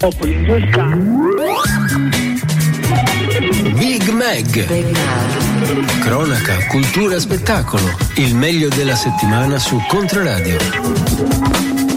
Popoli in due scale. Big Mag. Cronaca, cultura, spettacolo. Il meglio della settimana su Controradio.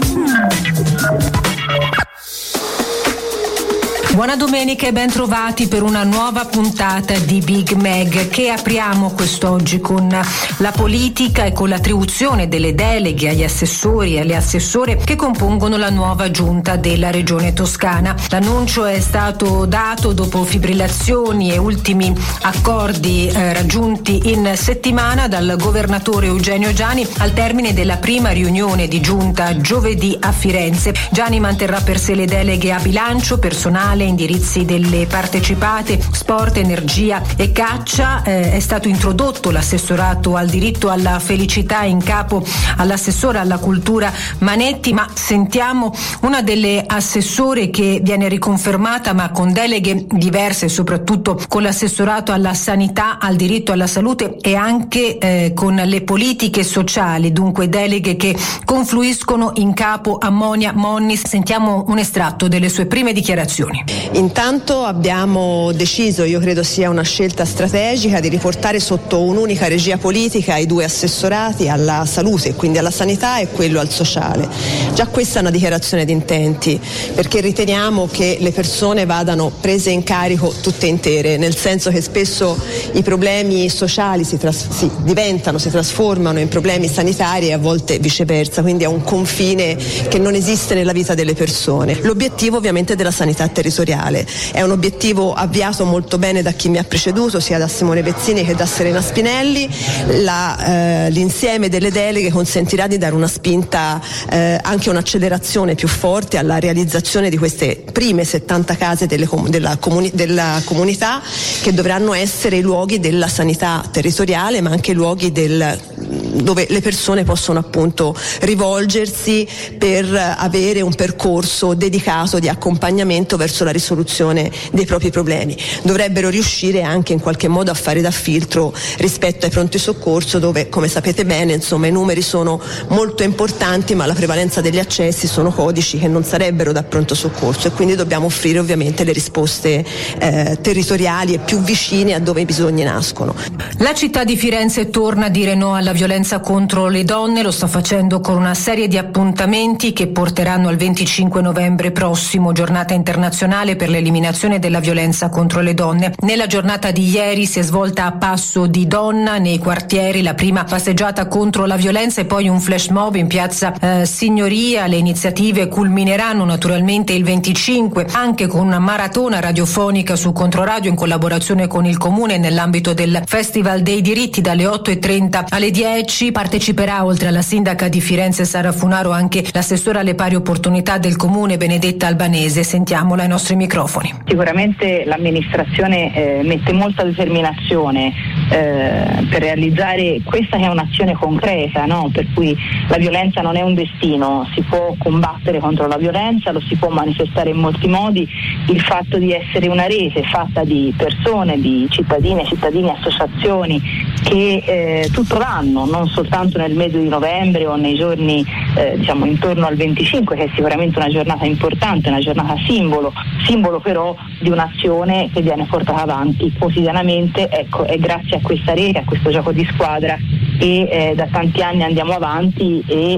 Buona domenica e ben trovati per una nuova puntata di Big Mag che apriamo quest'oggi con la politica e con l'attribuzione delle deleghe agli assessori e alle assessore che compongono la nuova giunta della regione Toscana. L'annuncio è stato dato dopo fibrillazioni e ultimi accordi raggiunti in settimana dal governatore Eugenio Giani al termine della prima riunione di giunta giovedì a Firenze. Giani manterrà per sé le deleghe a bilancio, personale, indirizzi delle partecipate, sport, energia e caccia. È stato introdotto l'assessorato al diritto alla felicità in capo all'assessore alla cultura Manetti, ma sentiamo una delle assessore che viene riconfermata ma con deleghe diverse, soprattutto con l'assessorato alla sanità, al diritto alla salute e anche con le politiche sociali, dunque deleghe che confluiscono in capo a Monia Monnis. Sentiamo un estratto delle sue prime dichiarazioni. Intanto abbiamo deciso, io credo sia una scelta strategica, di riportare sotto un'unica regia politica i due assessorati alla salute, quindi alla sanità, e quello al sociale. Già questa è una dichiarazione di intenti, perché riteniamo che le persone vadano prese in carico tutte intere, nel senso che spesso i problemi sociali si trasformano in problemi sanitari e a volte viceversa, quindi è un confine che non esiste nella vita delle persone. L'obiettivo ovviamente della sanità territoriale è un obiettivo avviato molto bene da chi mi ha preceduto, sia da Simone Bezzini che da Serena Spinelli. L'insieme delle deleghe consentirà di dare una spinta, anche un'accelerazione più forte alla realizzazione di queste prime 70 case della comunità, che dovranno essere i luoghi della sanità territoriale, ma anche luoghi dove le persone possono appunto rivolgersi per avere un percorso dedicato di accompagnamento verso la risoluzione dei propri problemi. Dovrebbero riuscire anche in qualche modo a fare da filtro rispetto ai pronti soccorso, dove, come sapete bene, insomma, i numeri sono molto importanti, ma la prevalenza degli accessi sono codici che non sarebbero da pronto soccorso, e quindi dobbiamo offrire ovviamente le risposte territoriali e più vicine a dove i bisogni nascono. La città di Firenze torna a dire no alla violenza contro le donne, lo sta facendo con una serie di appuntamenti che porteranno al 25 novembre prossimo, giornata internazionale per l'eliminazione della violenza contro le donne. Nella giornata di ieri si è svolta a Passo di Donna nei quartieri la prima passeggiata contro la violenza e poi un flash mob in piazza Signoria. Le iniziative culmineranno naturalmente il 25 anche con una maratona radiofonica su Controradio in collaborazione con il Comune nell'ambito del Festival dei diritti dalle 8:30 alle 10. Parteciperà, oltre alla sindaca di Firenze Sara Funaro, anche l'assessora alle pari opportunità del Comune Benedetta Albanese. Sentiamola ai nostri microfoni. Sicuramente l'amministrazione mette molta determinazione per realizzare questa, che è un'azione concreta, no? Per cui la violenza non è un destino, si può combattere contro la violenza, lo si può manifestare in molti modi. Il fatto di essere una rete fatta di persone, di cittadine, associazioni che tutto l'anno, non soltanto nel mese di novembre o nei giorni intorno al 25, che è sicuramente una giornata importante, una giornata simbolo però di un'azione che viene portata avanti quotidianamente. Ecco, è grazie a questa rete, a questo gioco di squadra che da tanti anni andiamo avanti e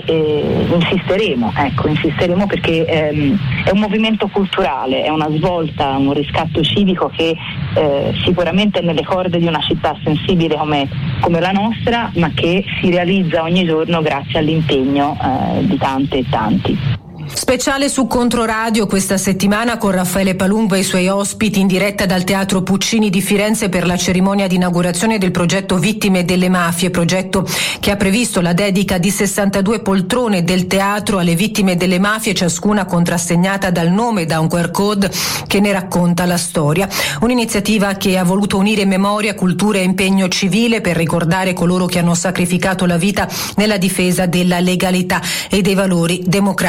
insisteremo perché è un movimento culturale, è una svolta, un riscatto civico che sicuramente è nelle corde di una città sensibile come la nostra, ma che si realizza ogni giorno grazie all'impegno di tante e tanti. Speciale su Controradio questa settimana con Raffaele Palumbo e i suoi ospiti in diretta dal Teatro Puccini di Firenze per la cerimonia di inaugurazione del progetto Vittime delle Mafie, progetto che ha previsto la dedica di 62 poltrone del teatro alle vittime delle mafie, ciascuna contrassegnata dal nome e da un QR code che ne racconta la storia. Un'iniziativa che ha voluto unire memoria, cultura e impegno civile per ricordare coloro che hanno sacrificato la vita nella difesa della legalità e dei valori democratici.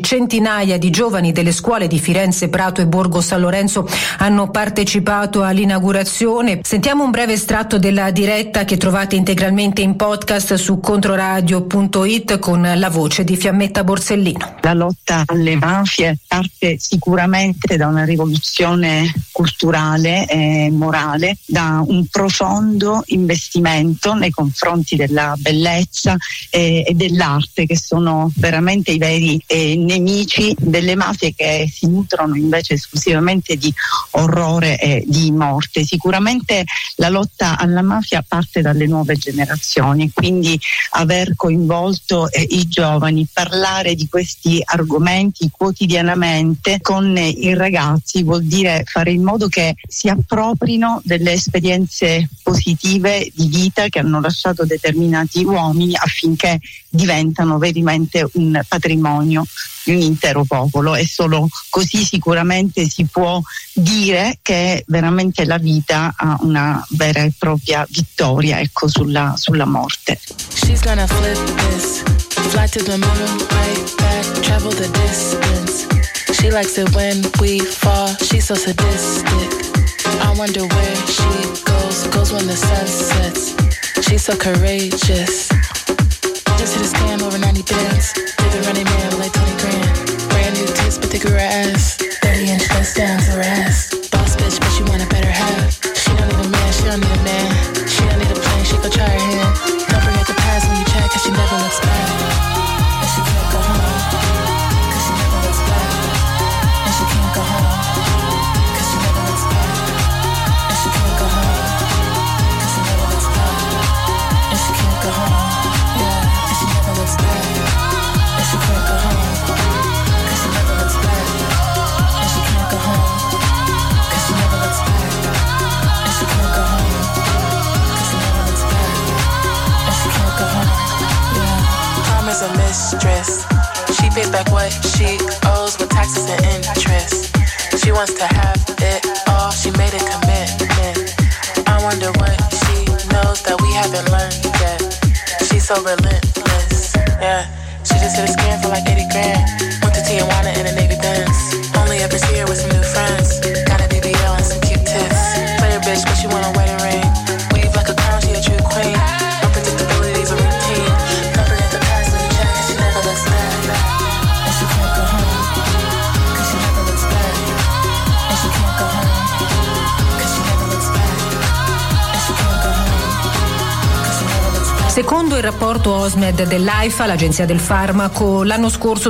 centinaia di giovani delle scuole di Firenze, Prato e Borgo San Lorenzo hanno partecipato all'inaugurazione. Sentiamo un breve estratto della diretta che trovate integralmente in podcast su controradio.it con la voce di Fiammetta Borsellino. La lotta alle mafie parte sicuramente da una rivoluzione culturale e morale, da un profondo investimento nei confronti della bellezza e dell'arte, che sono veramente i veri nemici delle mafie, che si nutrono invece esclusivamente di orrore e di morte. Sicuramente la lotta alla mafia parte dalle nuove generazioni, quindi aver coinvolto i giovani, parlare di questi argomenti quotidianamente con i ragazzi vuol dire fare in modo che si approprino delle esperienze positive di vita che hanno lasciato determinati uomini, affinché diventano veramente un patrimonio di un intero popolo, e solo così sicuramente si può dire che veramente la vita ha una vera e propria vittoria, ecco, sulla morte. She's gonna flip this, fly to the moon, right back, travel the distance. She likes it when we fall, she's so sadistic. I wonder where she goes when the sun sets. She's so courageous. Just hit a scam over 90 bands. Did the Running Man like 20 grand. Brand new tits, but thicker ass. 30-inch bust down to her ass. Boss bitch, but she want a better half. She don't need a man, she don't need a man. She don't need a plane, she go try her hand. Don't forget the past when you check, cause she never looks back. And she can't go home, cause she never looks back. And she can't go home, cause she never looks back. And she can't go home, cause she never looks back. And she can't go home. Looks back, and she can't go home, cause she never looks back, and she can't go home, cause she never looks back, and she can't go home, cause she never looks back, and she can't go home, yeah. Prom is a mistress, she pays back what she owes with taxes and interest. She wants to have it all, she made a commitment. I wonder what she knows that we haven't learned yet. She's so relentless, yeah. She just hit a scam for like 80 grand. Went to Tijuana in a Navy Benz. Only ever see her with some new friends. Got a BBL and some cute tits. Play her bitch, but she want a wedding ring. Weave like a crown, she a true queen. Unpredictability's a routine. Don't forget the past when you check, and she never looks back. And she can't go home, cause she never looks back. And she can't go home, cause she never looks back. And she can't go home. Secondo il rapporto OSMED dell'AIFA, l'Agenzia del Farmaco, l'anno scorso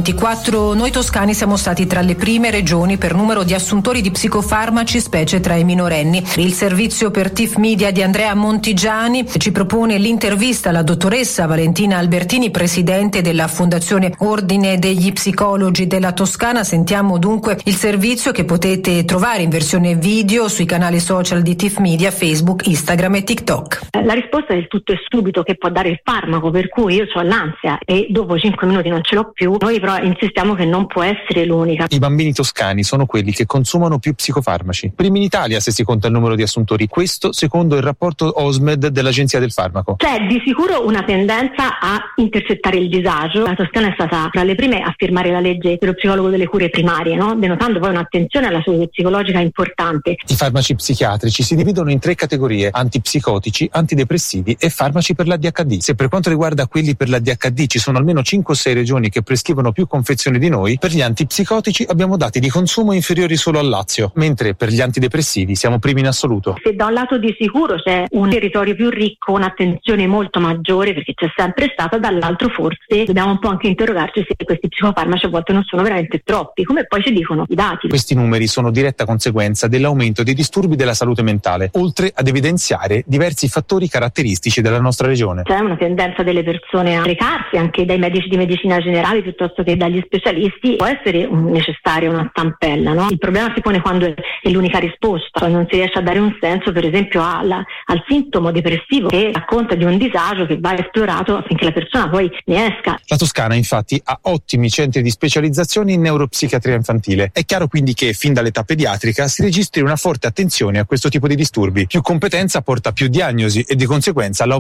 2024 noi toscani siamo stati tra le prime regioni per numero di assuntori di psicofarmaci, specie tra i minorenni. Il servizio per TIF Media di Andrea Montigiani ci propone l'intervista alla dottoressa Valentina Albertini, presidente della Fondazione Ordine degli Psicologi della Toscana. Sentiamo dunque il servizio, che potete trovare in versione video sui canali social di TIF Media, Facebook, Instagram e TikTok. La risposta del tutto è subito che può dare il farmaco, per cui io ho l'ansia e dopo 5 minuti non ce l'ho più. Noi però insistiamo che non può essere l'unica. I bambini toscani sono quelli che consumano più psicofarmaci, primi in Italia se si conta il numero di assuntori, questo secondo il rapporto OSMED dell'Agenzia del Farmaco. C'è di sicuro una tendenza a intercettare il disagio. La Toscana è stata tra le prime a firmare la legge dello psicologo delle cure primarie, no? Denotando poi un'attenzione alla salute psicologica importante. I farmaci psichiatrici si dividono in 3 categorie: antipsicotici, antidepressivi e farmaci per l'ADHD. Se per quanto riguarda quelli per l'ADHD ci sono almeno 5 o 6 regioni che prescrivono più confezioni di noi, per gli antipsicotici abbiamo dati di consumo inferiori solo al Lazio, mentre per gli antidepressivi siamo primi in assoluto. Se da un lato di sicuro c'è un territorio più ricco, un'attenzione molto maggiore, perché c'è sempre stata, dall'altro forse dobbiamo un po' anche interrogarci se questi psicofarmaci a volte non sono veramente troppi, come poi ci dicono i dati. Questi numeri sono diretta conseguenza dell'aumento dei disturbi della salute mentale, oltre ad evidenziare diversi fattori caratteristici della nostra regione. C'è una tendenza delle persone a recarsi anche dai medici di medicina generale piuttosto che dagli specialisti. Può essere necessaria una stampella, no? Il problema si pone quando è l'unica risposta, non si riesce a dare un senso per esempio al sintomo depressivo, che racconta di un disagio che va esplorato affinché la persona poi ne esca. La Toscana infatti ha ottimi centri di specializzazione in neuropsichiatria infantile. È chiaro quindi che fin dall'età pediatrica si registri una forte attenzione a questo tipo di disturbi. Più competenza porta più diagnosi e di conseguenza all'aumento di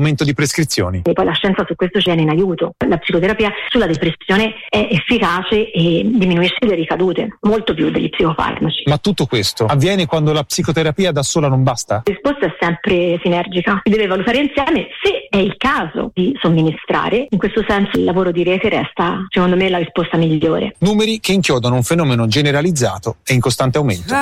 prescrizioni. E poi la scienza su questo ci viene in aiuto. La psicoterapia sulla depressione è efficace e diminuisce le ricadute, molto più degli psicofarmaci. Ma tutto questo avviene quando la psicoterapia da sola non basta? La risposta è sempre sinergica. Si deve valutare insieme se è il caso di somministrare. In questo senso il lavoro di rete resta, secondo me, la risposta migliore. Numeri che inchiodano un fenomeno generalizzato e in costante aumento.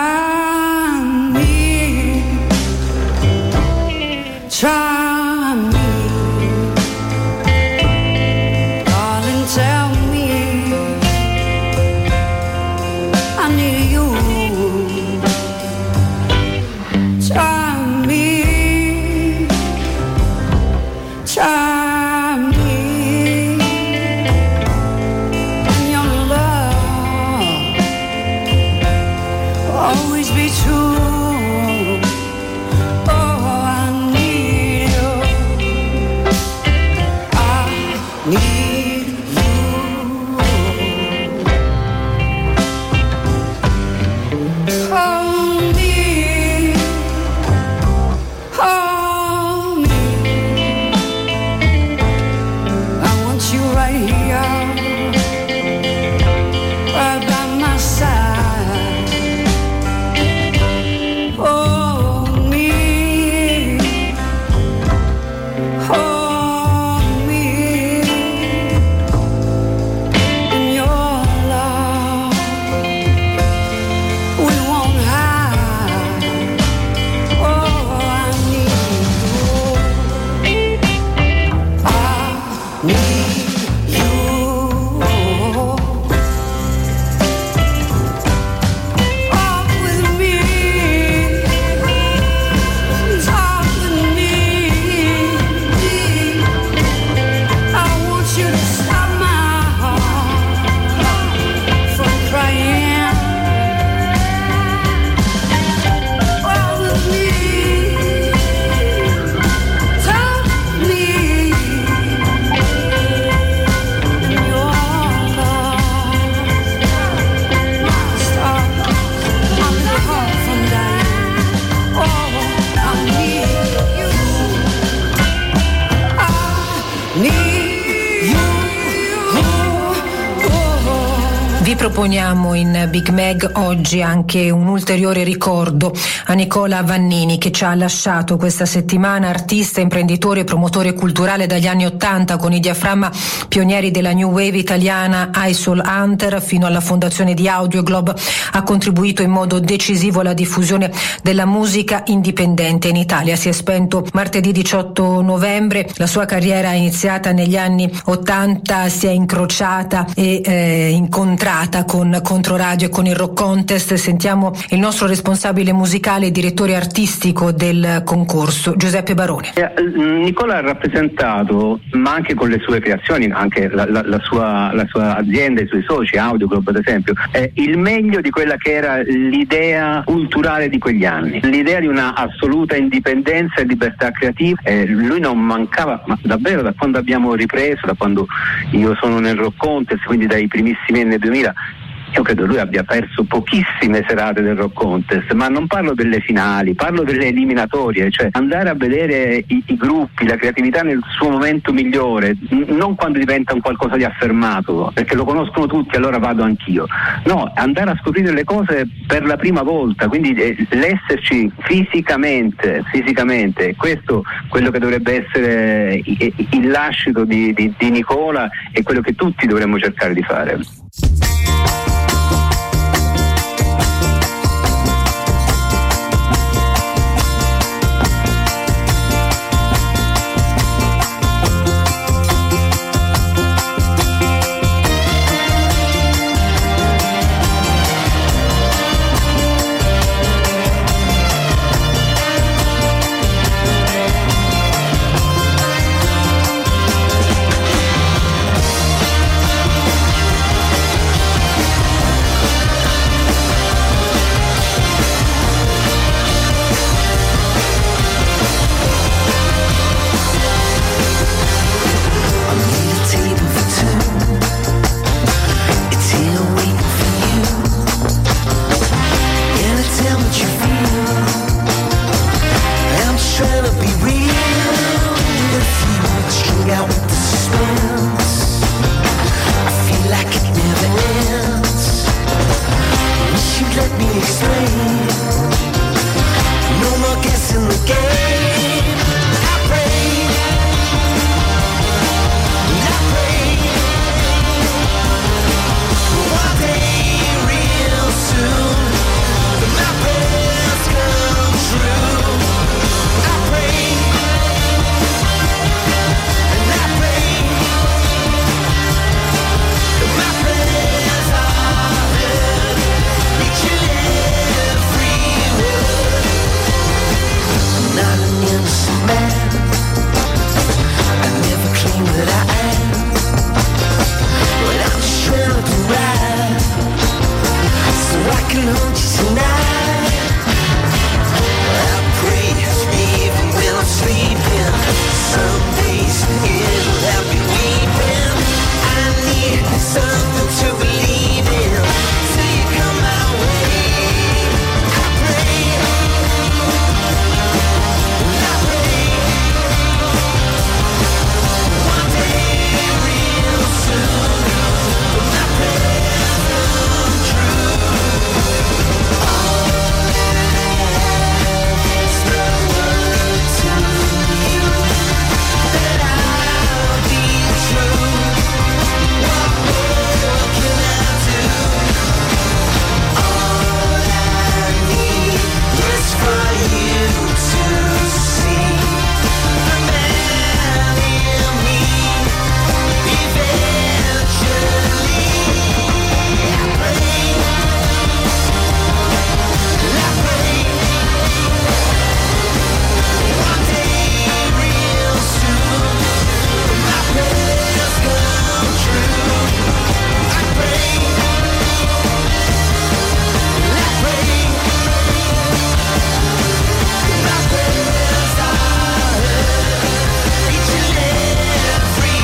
Proponiamo in Big Mag oggi anche un ulteriore ricordo a Nicola Vannini, che ci ha lasciato questa settimana, artista, imprenditore e promotore culturale dagli anni '80 con i diaframma pionieri della New Wave italiana I Soul Hunter fino alla fondazione di Audioglobe. Ha contribuito in modo decisivo alla diffusione della musica indipendente in Italia. Si è spento martedì 18 novembre, la sua carriera iniziata negli anni '80 si è incrociata e incontrata con Controradio e con il Rock Contest. Sentiamo il nostro responsabile musicale e direttore artistico del concorso, Giuseppe Barone. Nicola ha rappresentato, ma anche con le sue creazioni, anche la sua azienda, i suoi soci, Audioglobe ad esempio, il meglio di quella che era l'idea culturale di quegli anni, l'idea di una assoluta indipendenza e libertà creativa. Lui non mancava, ma davvero, da quando abbiamo ripreso, da quando io sono nel Rock Contest, quindi dai primissimi anni 2000, io credo lui abbia perso pochissime serate del Rock Contest, ma non parlo delle finali, parlo delle eliminatorie, cioè andare a vedere i gruppi, la creatività nel suo momento migliore, non quando diventa un qualcosa di affermato, perché lo conoscono tutti, allora vado anch'io. No, andare a scoprire le cose per la prima volta, quindi l'esserci fisicamente, questo quello che dovrebbe essere il lascito di Nicola e quello che tutti dovremmo cercare di fare. me explain. No more guessing the game. I pray, one day real soon, that my prayers come true. I pray, and I pray, that my prayers are heard, reaching every word. I'm not an innocent man, I never claimed that I am, but I'm just trying to do right, so I can hold you tonight. I pray even when I'm sleeping, some days it'll have me weeping. I need something to believe in, till you come my way. I pray, and I pray, one day real soon, my prayers come true. All I have is the word to you, that I'll be true. What more can I do? All I need is for you to see the man in me eventually. I pray, one day real soon, my prayers come true. I pray, my prayers are heard, reaching every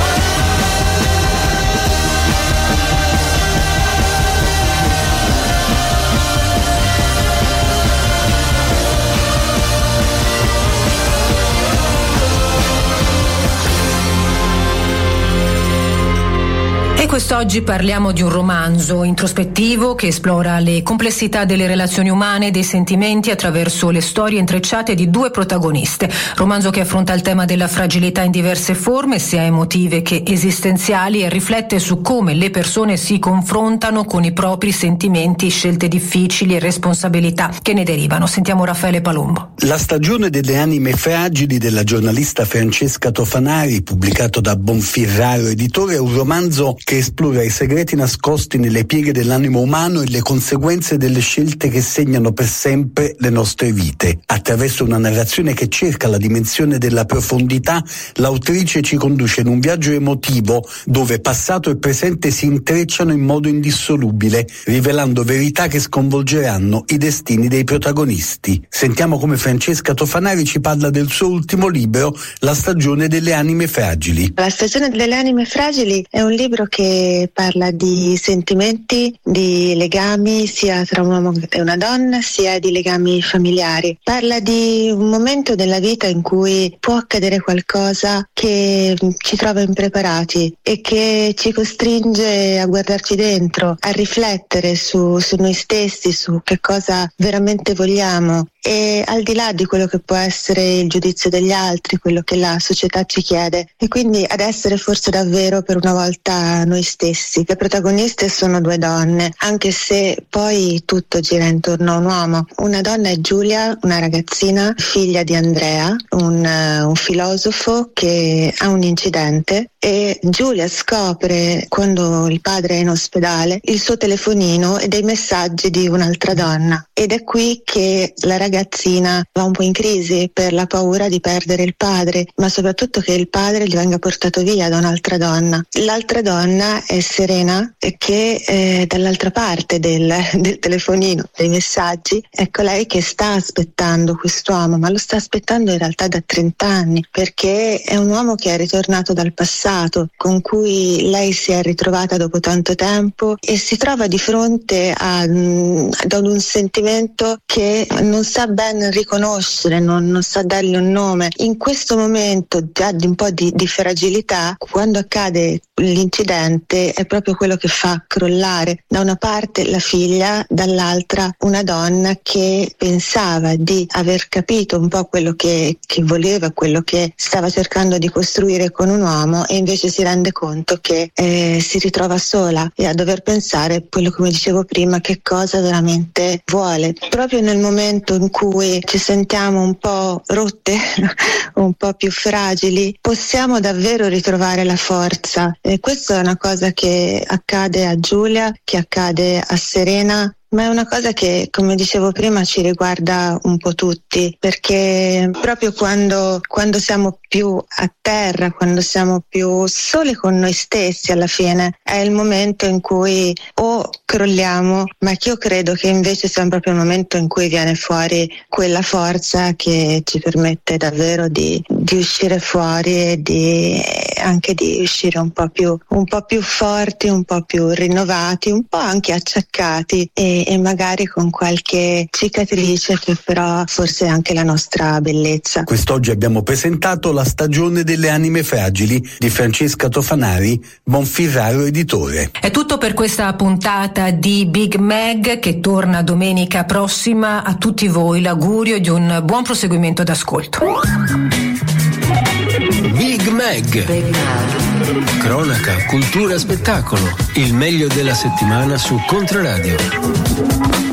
E quest'oggi parliamo di un romanzo introspettivo che esplora le complessità delle relazioni umane e dei sentimenti attraverso le storie intrecciate di due protagoniste. Romanzo che affronta il tema della fragilità in diverse forme, sia emotive che esistenziali, e riflette su come le persone si confrontano con i propri sentimenti, scelte difficili e responsabilità che ne derivano. Sentiamo Raffaele Palumbo. La stagione delle anime fragili della giornalista Francesca Tofanari, pubblicato da Bonfirraro Editore, è un romanzo che esplora i segreti nascosti nelle pieghe dell'animo umano e le conseguenze delle scelte che segnano per sempre le nostre vite. Attraverso una narrazione che cerca la dimensione della profondità, l'autrice ci conduce in un viaggio emotivo dove passato e presente si intrecciano in modo indissolubile, rivelando verità che sconvolgeranno i destini dei protagonisti. Sentiamo come Francesca Tofanari ci parla del suo ultimo libro, La stagione delle anime fragili. La stagione delle anime fragili è un libro che parla di sentimenti, di legami sia tra un uomo e una donna, sia di legami familiari. Parla di un momento della vita in cui può accadere qualcosa che ci trova impreparati e che ci costringe a guardarci dentro, a riflettere su noi stessi, su che cosa veramente vogliamo, e al di là di quello che può essere il giudizio degli altri, quello che la società ci chiede, e quindi ad essere forse davvero per una volta noi stessi. Le protagoniste sono due donne, anche se poi tutto gira intorno a un uomo. Una donna è Giulia, una ragazzina figlia di Andrea, un filosofo che ha un incidente, e Giulia scopre, quando il padre è in ospedale, il suo telefonino e dei messaggi di un'altra donna, ed è qui che la ragazzina va un po' in crisi per la paura di perdere il padre, ma soprattutto che il padre gli venga portato via da un'altra donna. L'altra donna è Serena, che è dall'altra parte del telefonino, dei messaggi. Ecco lei che sta aspettando quest'uomo, ma lo sta aspettando in realtà da 30 anni, perché è un uomo che è ritornato dal passato, passato con cui lei si è ritrovata dopo tanto tempo e si trova di fronte ad un sentimento che non sa ben riconoscere, non sa dargli un nome. In questo momento già di un po' di fragilità, quando accade l'incidente, è proprio quello che fa crollare da una parte la figlia, dall'altra una donna che pensava di aver capito un po' quello che voleva, quello che stava cercando di costruire con un uomo, e invece si rende conto che si ritrova sola e a dover pensare, quello come dicevo prima, che cosa veramente vuole. Proprio nel momento in cui ci sentiamo un po' rotte, un po' più fragili, possiamo davvero ritrovare la forza. E questa è una cosa che accade a Giulia, che accade a Serena, ma è una cosa che, come dicevo prima, ci riguarda un po' tutti, perché proprio quando siamo più a terra, quando siamo più soli con noi stessi, alla fine è il momento in cui o crolliamo, ma che io credo che invece sia proprio il momento in cui viene fuori quella forza che ci permette davvero di uscire fuori e anche di uscire un po' più forti, un po' più rinnovati, un po' anche acciaccati e magari con qualche cicatrice, che però forse è anche la nostra bellezza. Quest'oggi abbiamo presentato La stagione delle anime fragili di Francesca Tofanari, Bonfirraro editore. È tutto per questa puntata di Big Mag, che torna domenica prossima. A tutti voi l'augurio di un buon proseguimento d'ascolto. Big Mag. Cronaca, cultura, spettacolo. Il meglio della settimana su Controradio.